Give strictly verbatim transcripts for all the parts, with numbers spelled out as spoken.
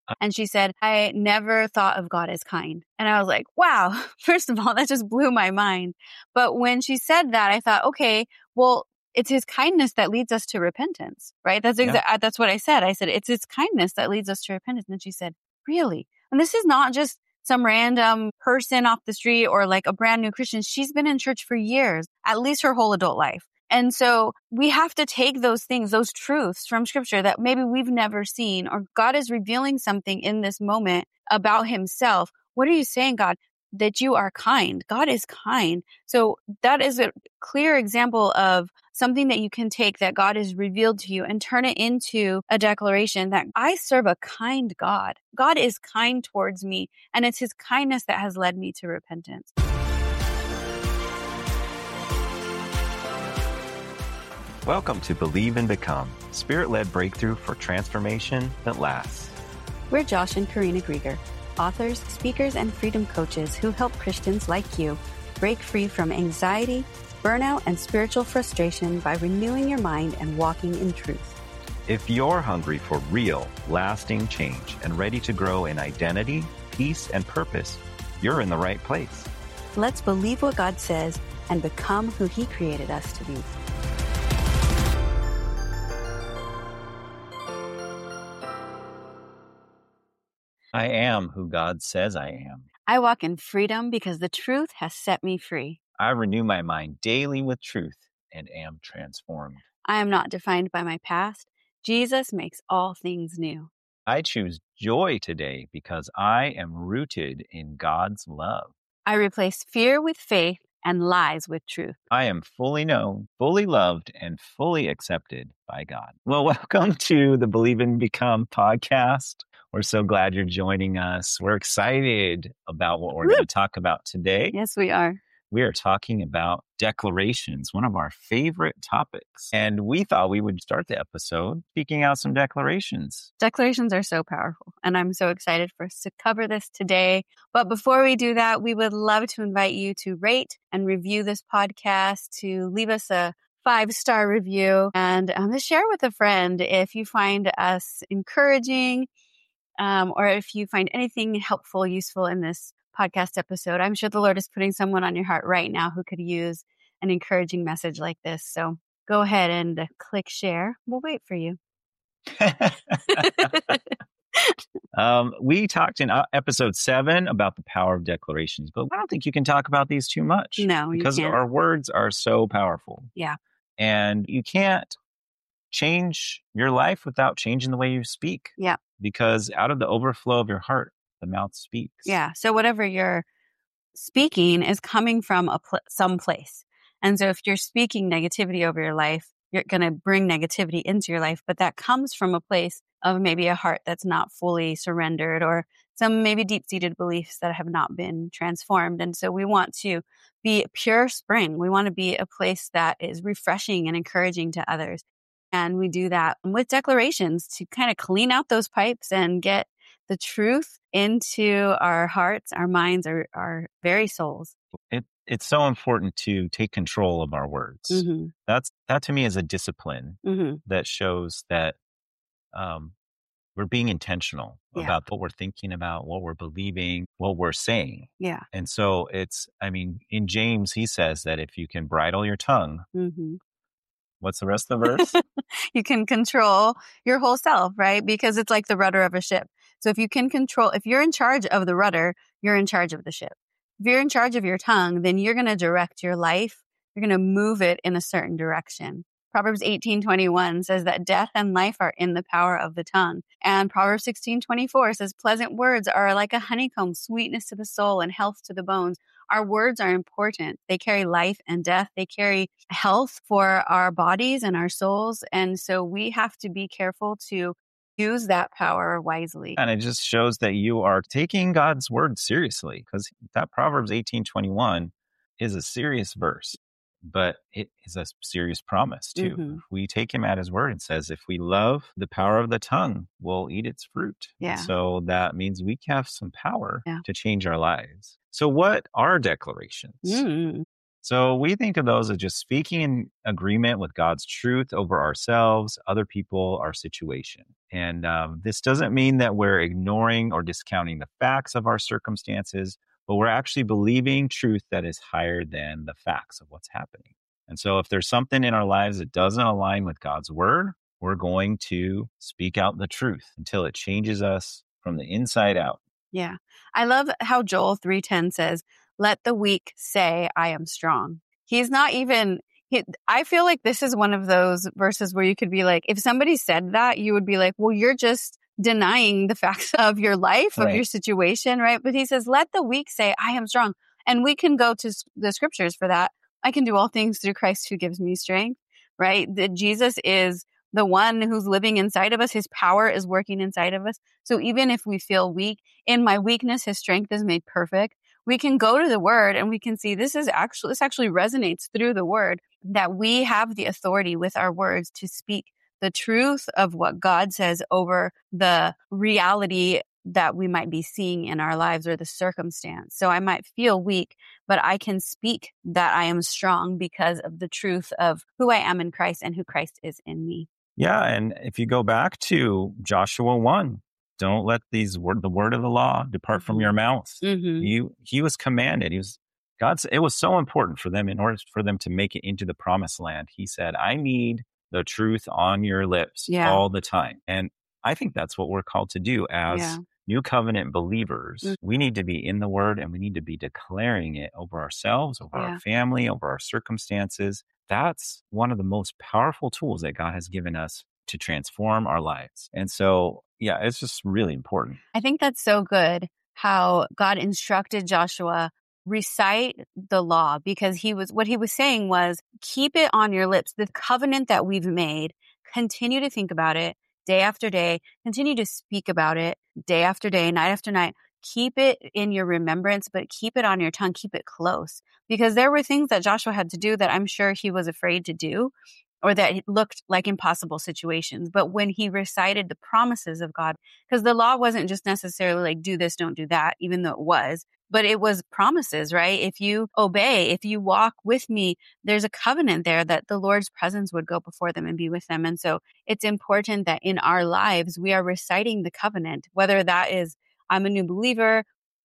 And she said, I never thought of God as kind. And I was like, wow, first of all, that just blew my mind. But when she said that, I thought, okay, well, it's his kindness that leads us to repentance, right? That's Yeah. exa- that's what I said. I said, it's his kindness that leads us to repentance. And she said, really? And this is not just some random person off the street or like a brand new Christian. She's been in church for years, at least her whole adult life. And so we have to take those things, those truths from scripture that maybe we've never seen, or God is revealing something in this moment about himself. What are you saying, God? That you are kind. God is kind. So that is a clear example of something that you can take that God has revealed to you and turn it into a declaration that I serve a kind God. God is kind towards me, and it's his kindness that has led me to repentance. Welcome to Believe and Become, Spirit-led breakthrough for transformation that lasts. We're Josh and Karina Grieger, authors, speakers, and freedom coaches who help Christians like you break free from anxiety, burnout, and spiritual frustration by renewing your mind and walking in truth. If you're hungry for real, lasting change and ready to grow in identity, peace, and purpose, you're in the right place. Let's believe what God says and become who he created us to be. I am who God says I am. I walk in freedom because the truth has set me free. I renew my mind daily with truth and am transformed. I am not defined by my past. Jesus makes all things new. I choose joy today because I am rooted in God's love. I replace fear with faith and lies with truth. I am fully known, fully loved, and fully accepted by God. Well, welcome to the Believe and Become podcast. We're so glad you're joining us. We're excited about what we're Woo! going to talk about today. Yes, we are. We are talking about declarations, one of our favorite topics. And we thought we would start the episode speaking out some declarations. Declarations are so powerful, and I'm so excited for us to cover this today. But before we do that, we would love to invite you to rate and review this podcast, to leave us a five-star review, and um, to share with a friend if you find us encouraging, um, or if you find anything helpful, useful in this podcast episode. I'm sure the Lord is putting someone on your heart right now who could use an encouraging message like this. So go ahead and click share. We'll wait for you. um, we talked in episode seven about the power of declarations, but I don't think you can talk about these too much. No, you because can't. Our words are so powerful. Yeah. And you can't change your life without changing the way you speak. Yeah. Because out of the overflow of your heart, the mouth speaks. Yeah. So whatever you're speaking is coming from a pl- some place. And so if you're speaking negativity over your life, you're going to bring negativity into your life. But that comes from a place of maybe a heart that's not fully surrendered, or some maybe deep-seated beliefs that have not been transformed. And so we want to be a pure spring. We want to be a place that is refreshing and encouraging to others. And we do that with declarations to kind of clean out those pipes and get the truth into our hearts, our minds, our, our very souls. It, it's so important to take control of our words. Mm-hmm. That's that to me is a discipline mm-hmm. that shows that um, we're being intentional yeah. about what we're thinking about, what we're believing, what we're saying. Yeah. And so it's, I mean, in James, he says that if you can bridle your tongue, mm-hmm. what's the rest of the verse? You can control your whole self, right? Because it's like the rudder of a ship. So if you can control, if you're in charge of the rudder, you're in charge of the ship. If you're in charge of your tongue, then you're going to direct your life. You're going to move it in a certain direction. Proverbs eighteen twenty-one says that death and life are in the power of the tongue. And Proverbs sixteen twenty-four says pleasant words are like a honeycomb, sweetness to the soul and health to the bones. Our words are important. They carry life and death. They carry health for our bodies and our souls. And so we have to be careful to use that power wisely. And it just shows that you are taking God's word seriously, because that Proverbs eighteen twenty-one is a serious verse, but it is a serious promise too. Mm-hmm. We take him at his word and says, if we love the power of the tongue, we'll eat its fruit. Yeah. So that means we have some power yeah. to change our lives. So what are declarations? Mm. So we think of those as just speaking in agreement with God's truth over ourselves, other people, our situation. And um, this doesn't mean that we're ignoring or discounting the facts of our circumstances, but we're actually believing truth that is higher than the facts of what's happening. And so if there's something in our lives that doesn't align with God's word, we're going to speak out the truth until it changes us from the inside out. Yeah. I love how Joel three ten says, let the weak say, I am strong. He's not even, he, I feel like this is one of those verses where you could be like, if somebody said that, you would be like, well, you're just denying the facts of your life, of Right. your situation, right? But he says, let the weak say, I am strong. And we can go to the scriptures for that. I can do all things through Christ who gives me strength, right? That Jesus is the one who's living inside of us. His power is working inside of us. So even if we feel weak, in my weakness, his strength is made perfect. We can go to the word and we can see this is actually, this actually resonates through the word, that we have the authority with our words to speak the truth of what God says over the reality that we might be seeing in our lives or the circumstance. So I might feel weak, but I can speak that I am strong because of the truth of who I am in Christ and who Christ is in me. Yeah. And if you go back to Joshua one, don't let these word, the word of the law depart from your mouth. Mm-hmm. He, he was commanded. He was God's. It was so important for them in order for them to make it into the promised land. He said, I need the truth on your lips Yeah. all the time. And I think that's what we're called to do as Yeah. new covenant believers. Mm. We need to be in the word and we need to be declaring it over ourselves, over Yeah. our family, over our circumstances. That's one of the most powerful tools that God has given us to transform our lives. And so, yeah, it's just really important. I think that's so good how God instructed Joshua, recite the law, because he was, what he was saying was, keep it on your lips. The covenant that we've made, continue to think about it day after day, continue to speak about it day after day, night after night. Keep it in your remembrance, but keep it on your tongue, keep it close, because there were things that Joshua had to do that I'm sure he was afraid to do, or that it looked like impossible situations. But when he recited the promises of God, because the law wasn't just necessarily like, do this, don't do that, even though it was, but it was promises, right? If you obey, if you walk with me, there's a covenant there that the Lord's presence would go before them and be with them. And so it's important that in our lives, we are reciting the covenant, whether that is, I'm a new believer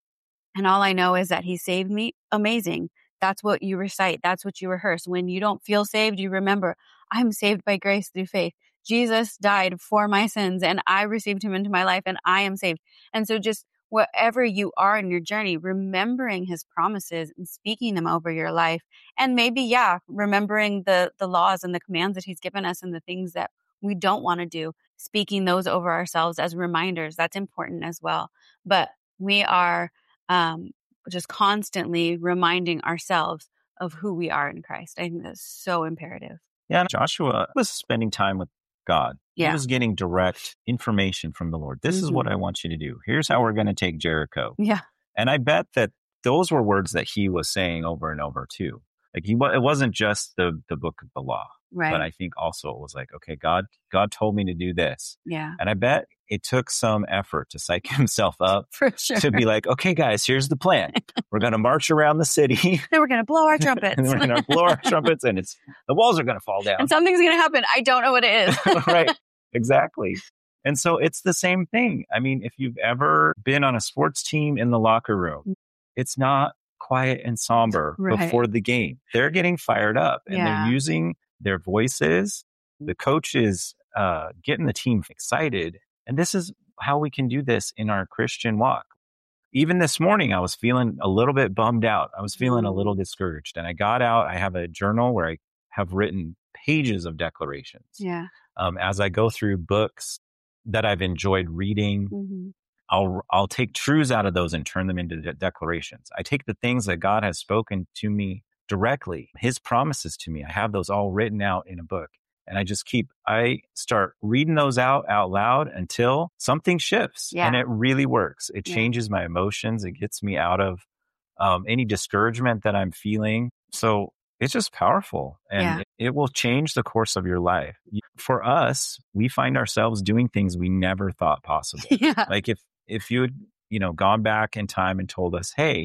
and all I know is that he saved me. Amazing. That's what you recite. That's what you rehearse. When you don't feel saved, you remember, I'm saved by grace through faith. Jesus died for my sins and I received him into my life and I am saved. And so just wherever you are in your journey, remembering his promises and speaking them over your life. And maybe, yeah, remembering the, the laws and the commands that he's given us and the things that we don't want to do, speaking those over ourselves as reminders. That's important as well. But we are um, just constantly reminding ourselves of who we are in Christ. I think that's so imperative. Yeah, Joshua was spending time with God. Yeah. He was getting direct information from the Lord. This Mm-hmm. is what I want you to do. Here's how we're going to take Jericho. Yeah. And I bet that those were words that he was saying over and over too. Like he, it wasn't just the the book of the law, Right. but I think also it was like, okay, God, God told me to do this. Yeah. And I bet it took some effort to psych himself up For sure. to be like, okay, guys, here's the plan. We're going to march around the city. Then we're going to blow our trumpets. And we're going to blow our trumpets and it's the walls are going to fall down. And something's going to happen. I don't know what it is. Right. Exactly. And so it's the same thing. I mean, if you've ever been on a sports team in the locker room, it's not quiet and somber Right. before the game. They're getting fired up and Yeah. they're using their voices. The coach is uh, getting the team excited. And this is how we can do this in our Christian walk. Even this morning, I was feeling a little bit bummed out. I was feeling a little discouraged. And I got out, I have a journal where I have written pages of declarations. Yeah. Um, as I go through books that I've enjoyed reading, Mm-hmm. I'll I'll take truths out of those and turn them into de- declarations. I take the things that God has spoken to me directly, his promises to me. I have those all written out in a book. And I just keep, I start reading those out out loud until something shifts. Yeah. And it really works. It Yeah. changes my emotions. It gets me out of um, any discouragement that I'm feeling. So it's just powerful and Yeah. it, it will change the course of your life. For us, we find ourselves doing things we never thought possible. Yeah. Like if, if you had, you know, gone back in time and told us, hey,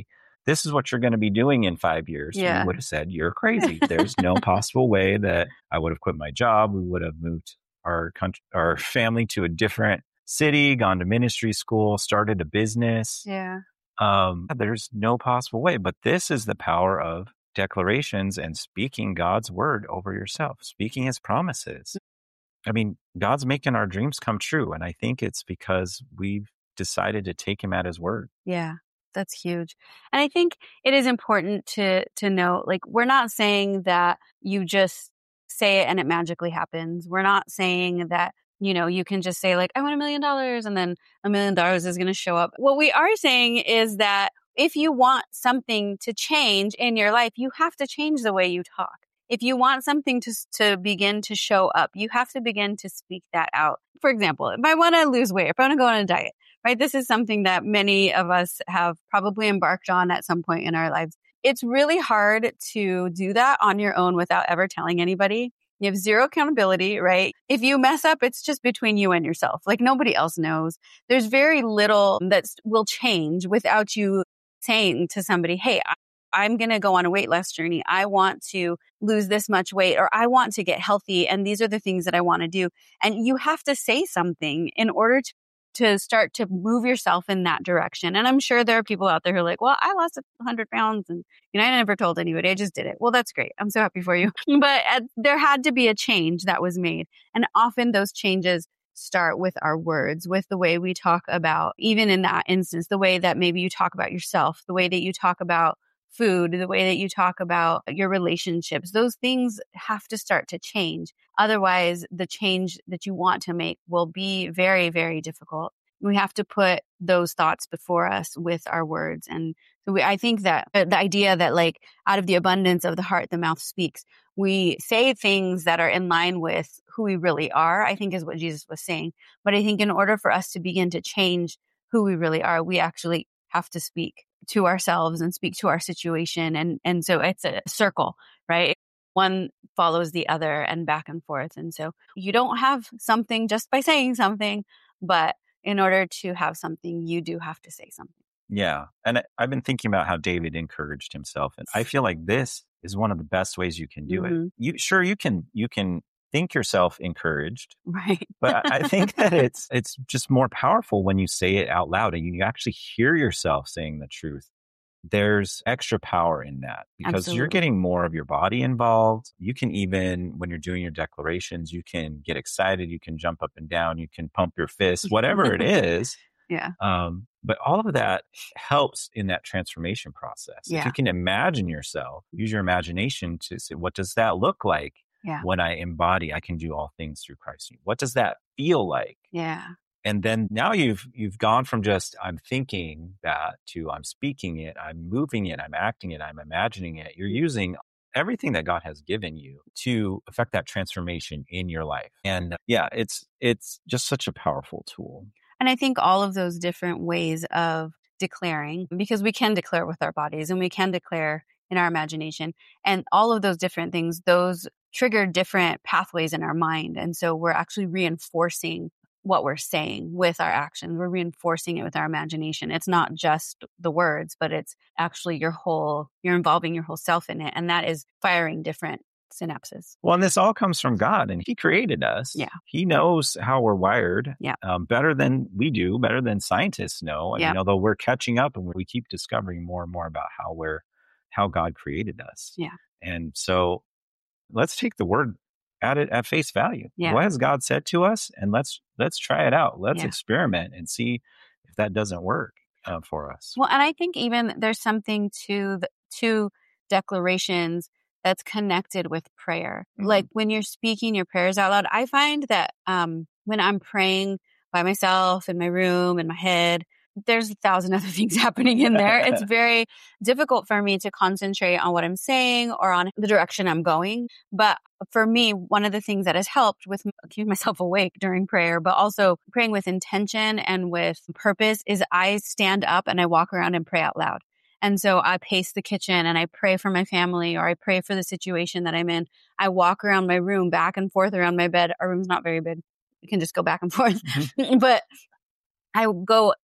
this is what you're going to be doing in five years, Yeah. we would have said, you're crazy. There's no possible way that I would have quit my job. We would have moved our country, our family to a different city, gone to ministry school, started a business. Yeah. Um, there's no possible way. But this is the power of declarations and speaking God's word over yourself, speaking his promises. I mean, God's making our dreams come true. And I think it's because we've decided to take him at his word. Yeah, that's huge. And I think it is important to to note, like, we're not saying that you just say it and it magically happens. We're not saying that, you know, you can just say like, I want a million dollars and then a million dollars is going to show up. What we are saying is that if you want something to change in your life, you have to change the way you talk. If you want something to to begin to show up, you have to begin to speak that out. For example, if I want to lose weight, if I want to go on a diet, right? This is something that many of us have probably embarked on at some point in our lives. It's really hard to do that on your own without ever telling anybody. You have zero accountability, right? If you mess up, it's just between you and yourself. Like, nobody else knows. There's very little that will change without you saying to somebody, hey, I'm going to go on a weight loss journey. I want to lose this much weight, or I want to get healthy. And these are the things that I want to do. And you have to say something in order to to start to move yourself in that direction. And I'm sure there are people out there who are like, well, I lost one hundred pounds and, you know, I never told anybody. I just did it. Well, that's great. I'm so happy for you. But uh, there had to be a change that was made. And often those changes start with our words, with the way we talk about, even in that instance, the way that maybe you talk about yourself, the way that you talk about food, the way that you talk about your relationships. Those things have to start to change. Otherwise, the change that you want to make will be very, very difficult. We have to put those thoughts before us with our words. And so we, I think that uh, the idea that, like, out of the abundance of the heart, the mouth speaks, we say things that are in line with who we really are, I think is what Jesus was saying. But I think in order for us to begin to change who we really are, we actually have to speak to ourselves and speak to our situation. And, and so it's a circle, right? One follows the other and back and forth. And so you don't have something just by saying something, but in order to have something, you do have to say something. Yeah. And I've been thinking about how David encouraged himself. And I feel like this is one of the best ways you can do Mm-hmm. it. You sure you can, you can think yourself encouraged, Right. but I think that it's, it's just more powerful when you say it out loud and you actually hear yourself saying the truth. There's extra power in that because Absolutely. You're getting more of your body involved. You can even, when you're doing your declarations, you can get excited. You can jump up and down. You can pump your fist, whatever it is. Yeah. Um, but all of that helps in that transformation process. Yeah. If you can imagine yourself, use your imagination to say, what does that look like Yeah. when I embody, I can do all things through Christ? What does that feel like? Yeah. And then now you've you've gone from just I'm thinking that to I'm speaking it, I'm moving it, I'm acting it, I'm imagining it. You're using everything that God has given you to affect that transformation in your life. And yeah, it's it's just such a powerful tool. And I think all of those different ways of declaring, because we can declare with our bodies and we can declare in our imagination, and all of those different things, those trigger different pathways in our mind. And so we're actually reinforcing what we're saying with our actions. We're reinforcing it with our imagination. It's not just the words, but it's actually your whole, you're involving your whole self in it. And that is firing different synapses. Well, and this all comes from God, and He created us. Yeah. He knows how we're wired Yeah. um, better than we do, better than scientists know. I Yeah. mean, although we're catching up and we keep discovering more and more about how we're, how God created us. Yeah. And so let's take the word at it at face value. Yeah. What has God said to us? And let's, let's try it out. Let's Yeah. experiment and see if that doesn't work uh, for us. Well, and I think even there's something to the, to declarations that's connected with prayer. Mhm. Like when you're speaking your prayers out loud, I find that um, when I'm praying by myself in my room, in my head, there's a thousand other things happening in there. It's very difficult for me to concentrate on what I'm saying or on the direction I'm going. But for me, one of the things that has helped with keeping myself awake during prayer, but also praying with intention and with purpose, is I stand up and I walk around and pray out loud. And so I pace the kitchen and I pray for my family, or I pray for the situation that I'm in. I walk around my room back and forth around my bed. Our room's not very big. You can just go back and forth. Mhm. But I go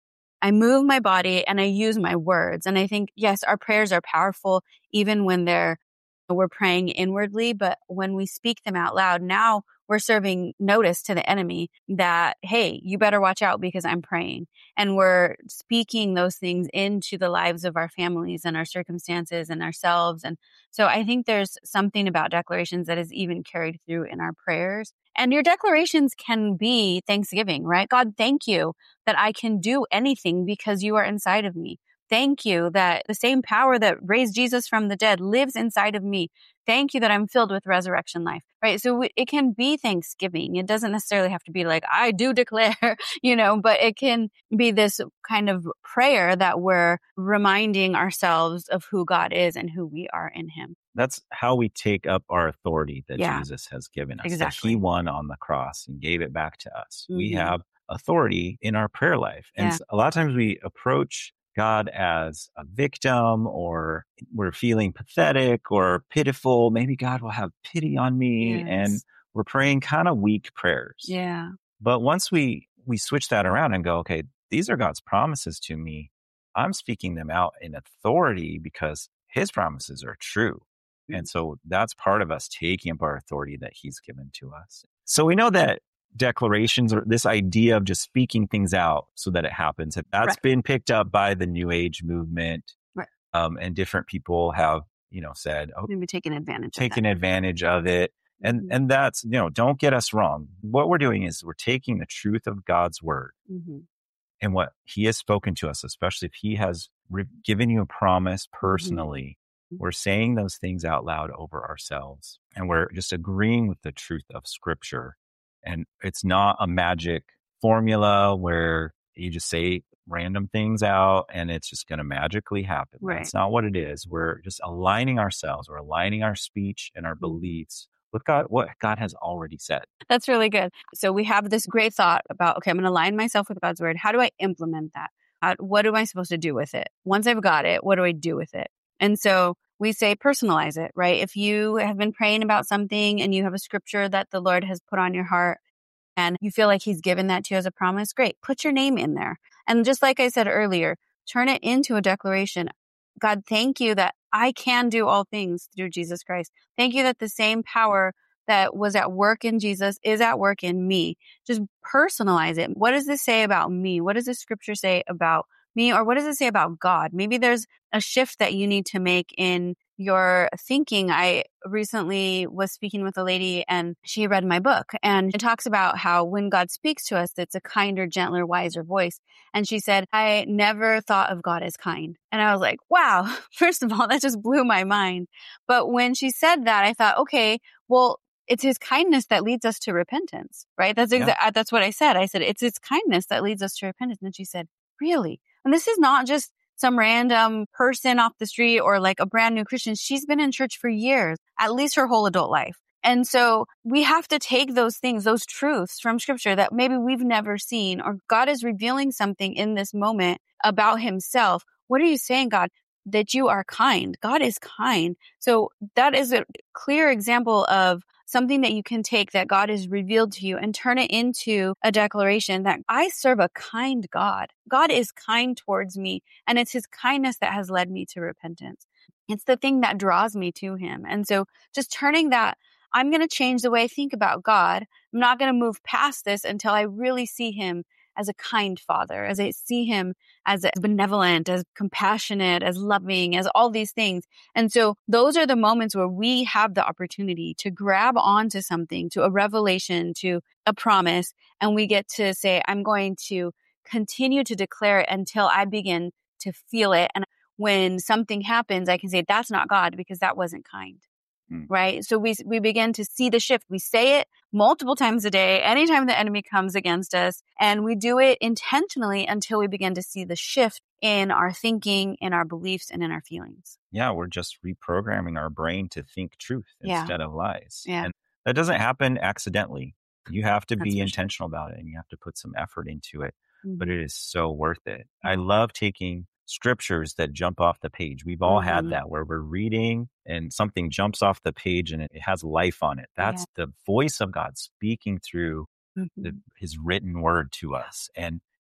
I move my body and I use my words. And I think, yes, our prayers are powerful even when they're we're praying inwardly, but when we speak them out loud, now we're serving notice to the enemy that, hey, you better watch out because I'm praying. And we're speaking those things into the lives of our families and our circumstances and ourselves. And so I think there's something about declarations that is even carried through in our prayers. And your declarations can be thanksgiving, right? God, thank you that I can do anything because you are inside of me. Thank you that the same power that raised Jesus from the dead lives inside of me. Thank you that I'm filled with resurrection life, right? So we, it can be thanksgiving. It doesn't necessarily have to be like, I do declare, you know, but it can be this kind of prayer that we're reminding ourselves of who God is and who we are in him. That's how we take up our authority that Yeah, Jesus has given us, exactly. that he won on the cross and gave it back to us. Mm-hmm. We have authority in our prayer life. And Yeah. a lot of times we approach God as a victim, or we're feeling pathetic or pitiful. Maybe God will have pity on me. Yes. And we're praying kind of weak prayers. Yeah. But once we, we switch that around and go, okay, these are God's promises to me. I'm speaking them out in authority because his promises are true. Mm-hmm. And so that's part of us taking up our authority that he's given to us. So we know that declarations, or this idea of just speaking things out so that it happens, that's right. been picked up by the New Age movement. Right. Um, and different people have, you know, said, oh, maybe taking advantage taking of advantage of it. And, mm-hmm. and that's, you know, don't get us wrong. What we're doing is we're taking the truth of God's word mm-hmm. and what he has spoken to us, especially if he has re- given you a promise personally. Mm-hmm. We're saying those things out loud over ourselves, and we're just agreeing with the truth of scripture. And it's not a magic formula where you just say random things out and it's just going to magically happen. Right. That's not what it is. We're just aligning ourselves. We're aligning our speech and our beliefs with God, what God has already said. That's really good. So we have this great thought about, okay, I'm going to align myself with God's word. How do I implement that? How, what am I supposed to do with it? Once I've got it, what do I do with it? And so we say personalize it, right? If you have been praying about something and you have a scripture that the Lord has put on your heart and you feel like he's given that to you as a promise, great. Put your name in there. And just like I said earlier, turn it into a declaration. God, thank you that I can do all things through Jesus Christ. Thank you that the same power that was at work in Jesus is at work in me. Just personalize it. What does this say about me? What does the scripture say about me? Or what does it say about God? Maybe there's a shift that you need to make in your thinking. I recently was speaking with a lady and she read my book, and it talks about how when God speaks to us, it's a kinder, gentler, wiser voice. And she said, I never thought of God as kind. And I was like, wow, first of all, that just blew my mind. But when she said that, I thought, okay, well, it's his kindness that leads us to repentance, right? That's exa- yeah. That's what I said. I said, it's his kindness that leads us to repentance. And she said, really? And this is not just some random person off the street or like a brand new Christian. She's been in church for years, at least her whole adult life. And so we have to take those things, those truths from scripture that maybe we've never seen, or God is revealing something in this moment about himself. What are you saying, God? That you are kind. God is kind. So that is a clear example of something that you can take that God has revealed to you and turn it into a declaration that I serve a kind God. God is kind towards me, and it's his kindness that has led me to repentance. It's the thing that draws me to him. And so just turning that, I'm going to change the way I think about God. I'm not going to move past this until I really see him as a kind father, as I see him as benevolent, as compassionate, as loving, as all these things. And so those are the moments where we have the opportunity to grab onto something, to a revelation, to a promise, and we get to say, I'm going to continue to declare it until I begin to feel it. And when something happens, I can say, that's not God because that wasn't kind. Mm. Right? So we we begin to see the shift. We say it multiple times a day, anytime the enemy comes against us, and we do it intentionally until we begin to see the shift in our thinking, in our beliefs, and in our feelings. Yeah, we're just reprogramming our brain to think truth yeah. instead of lies. Yeah. And that doesn't happen accidentally. You have to That's be for intentional sure. about it, and you have to put some effort into it. Mm-hmm. But it is so worth it. Mm-hmm. I love taking scriptures that jump off the page. We've all mm-hmm. had that where we're reading and something jumps off the page and it, it has life on it. That's yeah. the voice of God speaking through mm-hmm. the, his written word to us. And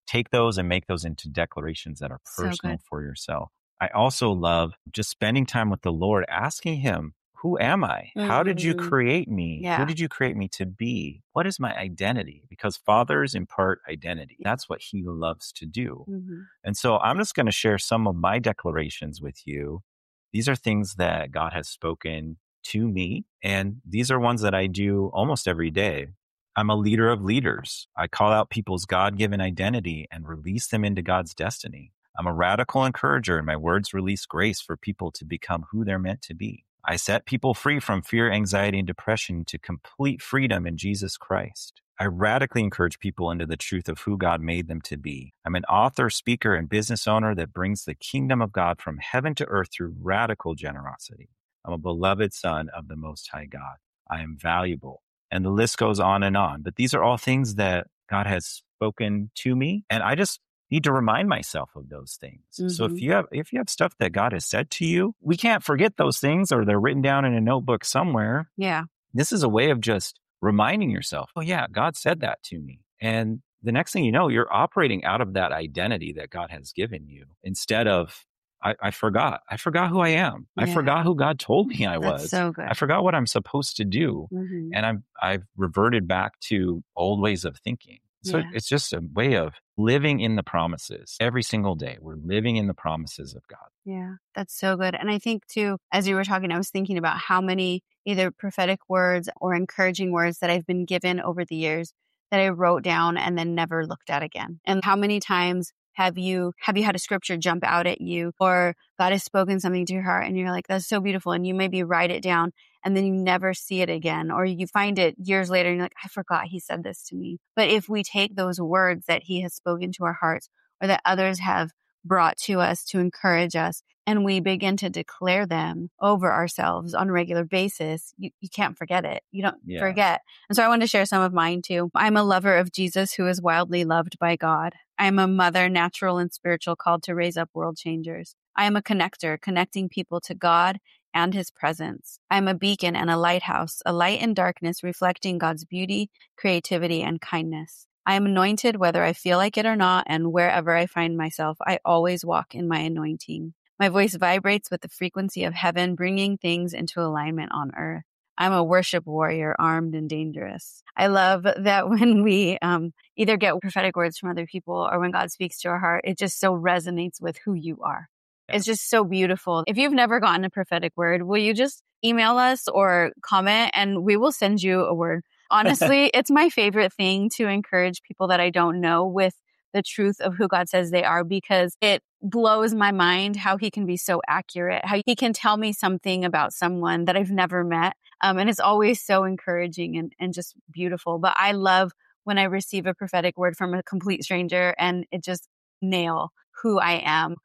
take those and make those into declarations that are So personal good. for yourself. I also love just spending time with the Lord, asking him, who am I? How did you Mhm. create me? Who Yeah. did you create me to be? What is my identity? Because fathers impart identity. That's what he loves to do. Mhm. And so I'm just going to share some of my declarations with you. These are things that God has spoken to me, and these are ones that I do almost every day. I'm a leader of leaders. I call out people's God-given identity and release them into God's destiny. I'm a radical encourager, and my words release grace for people to become who they're meant to be. I set people free from fear, anxiety, and depression to complete freedom in Jesus Christ. I radically encourage people into the truth of who God made them to be. I'm an author, speaker, and business owner that brings the kingdom of God from heaven to earth through radical generosity. I'm a beloved son of the Most High God. I am valuable. And the list goes on and on. But these are all things that God has spoken to me. And I just need to remind myself of those things. Mm-hmm. So if you have if you have stuff that God has said to you, we can't forget those things, or they're written down in a notebook somewhere. Yeah. This is a way of just reminding yourself, oh yeah, God said that to me. And the next thing you know, you're operating out of that identity that God has given you instead of, I, I forgot. I forgot who I am. Yeah. I forgot who God told me I was. That's so good. I forgot what I'm supposed to do. Mm-hmm. And I'm, I've reverted back to old ways of thinking. So yeah. It's just a way of living in the promises every single day. We're living in the promises of God. Yeah, that's so good. And I think too, as you were talking, I was thinking about how many either prophetic words or encouraging words that I've been given over the years that I wrote down and then never looked at again. And how many times have you, have you had a scripture jump out at you, or God has spoken something to your heart and you're like, that's so beautiful. And you maybe write it down and then you never see it again, or you find it years later and you're like, I forgot he said this to me. But if we take those words that he has spoken to our hearts or that others have brought to us to encourage us, and we begin to declare them over ourselves on a regular basis, you, you can't forget it. You don't yeah. forget. And so I wanted to share some of mine too. I'm a lover of Jesus who is wildly loved by God. I am a mother, natural and spiritual, called to raise up world changers. I am a connector, connecting people to God and his presence. I am a beacon and a lighthouse, a light in darkness, reflecting God's beauty, creativity, and kindness. I am anointed whether I feel like it or not, and wherever I find myself, I always walk in my anointing. My voice vibrates with the frequency of heaven, bringing things into alignment on earth. I'm a worship warrior, armed and dangerous. I love that when we um, either get prophetic words from other people or when God speaks to our heart, it just so resonates with who you are. Yeah. It's just so beautiful. If you've never gotten a prophetic word, will you just email us or comment and we will send you a word? Honestly, it's my favorite thing to encourage people that I don't know with the truth of who God says they are, because it blows my mind how he can be so accurate, how he can tell me something about someone that I've never met. Um, and it's always so encouraging and, and just beautiful. But I love when I receive a prophetic word from a complete stranger and it just nail who I am.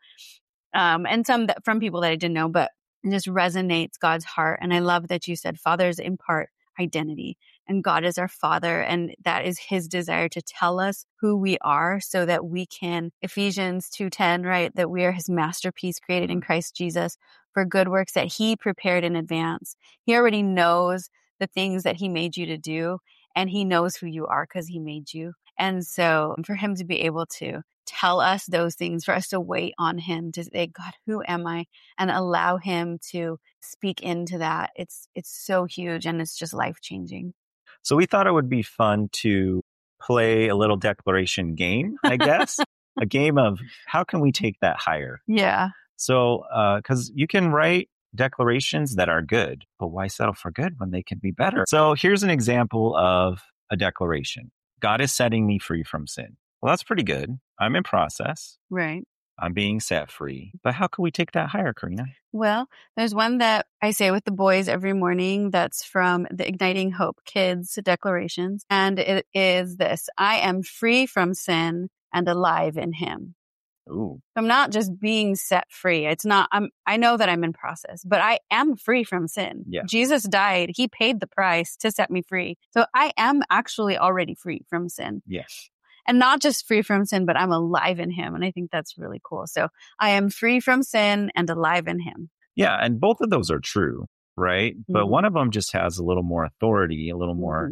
Um, and some that, from people that I didn't know, but it just resonates God's heart. And I love that you said fathers impart identity, and God is our Father, and that is his desire to tell us who we are so that we can, Ephesians two ten, right, that we are his masterpiece created in Christ Jesus for good works that he prepared in advance. He already knows the things that he made you to do, and he knows who you are because he made you. And so for him to be able to tell us those things, for us to wait on him to say, God, who am I? And allow him to speak into that. It's, it's so huge, and it's just life changing. So we thought it would be fun to play a little declaration game, I guess, a game of how can we take that higher? Yeah. So, uh, cause you can write declarations that are good, but why settle for good when they can be better? So here's an example of a declaration. God is setting me free from sin. Well, that's pretty good. I'm in process. Right. I'm being set free. But how can we take that higher, Karina? Well, there's one that I say with the boys every morning that's from the Igniting Hope Kids Declarations. And it is this: I am free from sin and alive in him. Ooh. I'm not just being set free. It's not, I'm, I know that I'm in process, but I am free from sin. Yeah. Jesus died. He paid the price to set me free. So I am actually already free from sin. Yes. And not just free from sin, but I'm alive in him. And I think that's really cool. So I am free from sin and alive in him. Yeah. And both of those are true, right? Mm-hmm. But one of them just has a little more authority, a little more mm-hmm.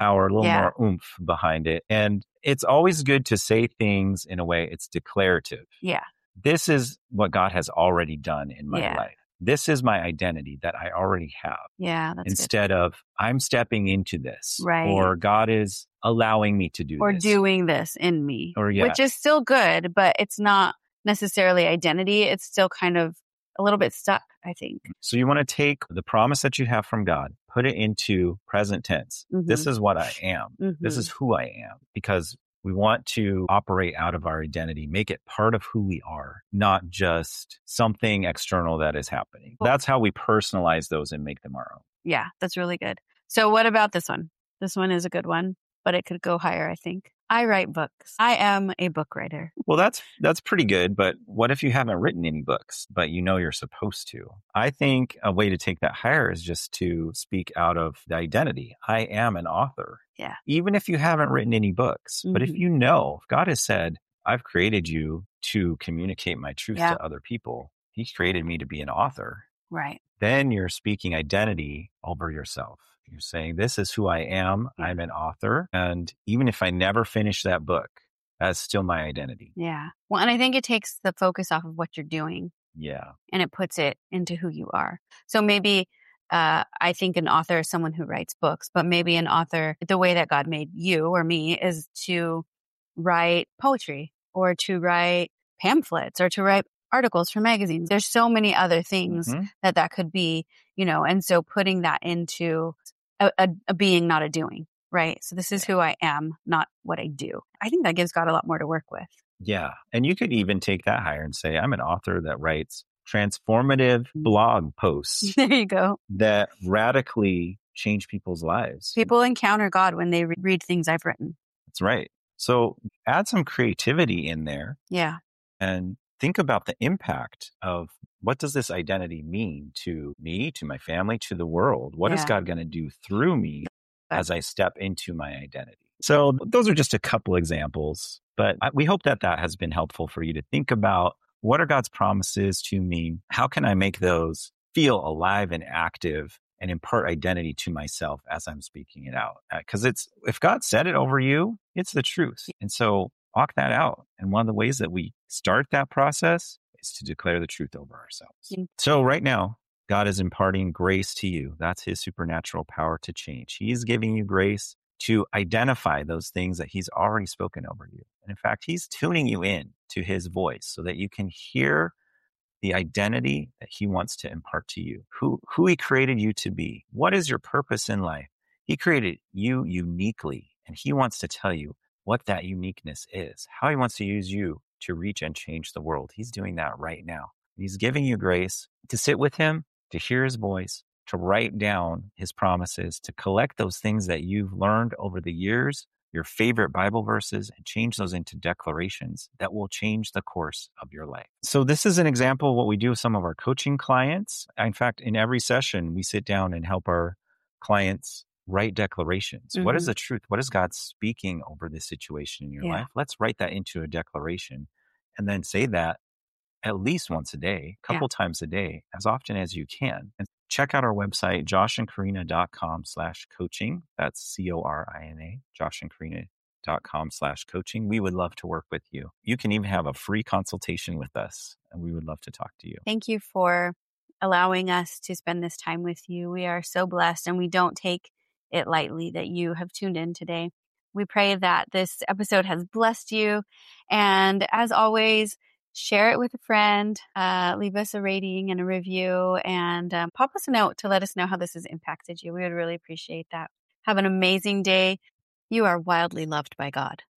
power, a little Yeah. more oomph behind it. And it's always good to say things in a way it's declarative. Yeah. This is what God has already done in my Yeah. life. This is my identity that I already have. Yeah, that's good. Instead of I'm stepping into this, Right. or God is allowing me to do Or this. doing this in me, Or, yeah. which is still good, but it's not necessarily identity. It's still kind of a little bit stuck, I think. So you want to take the promise that you have from God, put it into present tense. Mhm. This is what I am. This Mhm. is who I am, because we want to operate out of our identity, make it part of who we are, not just something external that is happening. That's how we personalize those and make them our own. Yeah, that's really good. So what about this one? This one is a good one, but it could go higher, I think. I write books. I am a book writer. Well, that's that's pretty good, but what if you haven't written any books, but you know you're supposed to? I think a way to take that higher is just to speak out of the identity. I am an author. Yeah. Even if you haven't written any books, mm-hmm. but if you know, if God has said, I've created you to communicate my truth yeah. to other people, He created me to be an author. Right. Then you're speaking identity over yourself. You're saying, this is who I am. Yeah. I'm an author. And even if I never finish that book, that's still my identity. Yeah. Well, and I think it takes the focus off of what you're doing. Yeah. And it puts it into who you are. So maybe uh, I think an author is someone who writes books, but maybe an author, the way that God made you or me is to write poetry or to write pamphlets or to write articles for magazines. There's so many other things mm-hmm. that that could be, you know, and so putting that into a, a, a being, not a doing, right? So this is who I am, not what I do. I think that gives God a lot more to work with. Yeah. And you could even take that higher and say, I'm an author that writes transformative blog posts. There you go. That radically change people's lives. People encounter God when they re- read things I've written. That's right. So add some creativity in there. Yeah. And think about the impact of what does this identity mean to me, to my family, to the world? What yeah. is God going to do through me as I step into my identity? So those are just a couple examples, but we hope that that has been helpful for you to think about what are God's promises to me? How can I make those feel alive and active and impart identity to myself as I'm speaking it out? Because it's if God said it over you, it's the truth. And so walk that out. And one of the ways that we start that process is to declare the truth over ourselves. Mm-hmm. So right now, God is imparting grace to you. That's His supernatural power to change. He's giving you grace to identify those things that He's already spoken over you. And in fact, He's tuning you in to His voice so that you can hear the identity that He wants to impart to you, who, who He created you to be. What is your purpose in life? He created you uniquely, and He wants to tell you what that uniqueness is, how He wants to use you to reach and change the world. He's doing that right now. He's giving you grace to sit with Him, to hear His voice, to write down His promises, to collect those things that you've learned over the years, your favorite Bible verses, and change those into declarations that will change the course of your life. So this is an example of what we do with some of our coaching clients. In fact, in every session, we sit down and help our clients write declarations. Mm-hmm. What is the truth? What is God speaking over this situation in your yeah. life? Let's write that into a declaration and then say that at least once a day, a couple yeah. times a day, as often as you can. And check out our website, joshandkarina.com slash coaching. That's C O R I N A, joshandkarina.com slash coaching. We would love to work with you. You can even have a free consultation with us, and we would love to talk to you. Thank you for allowing us to spend this time with you. We are so blessed, and we don't take it lightly that you have tuned in today. We pray that this episode has blessed you. And as always, share it with a friend, uh, leave us a rating and a review, and um, pop us a note to let us know how this has impacted you. We would really appreciate that. Have an amazing day. You are wildly loved by God.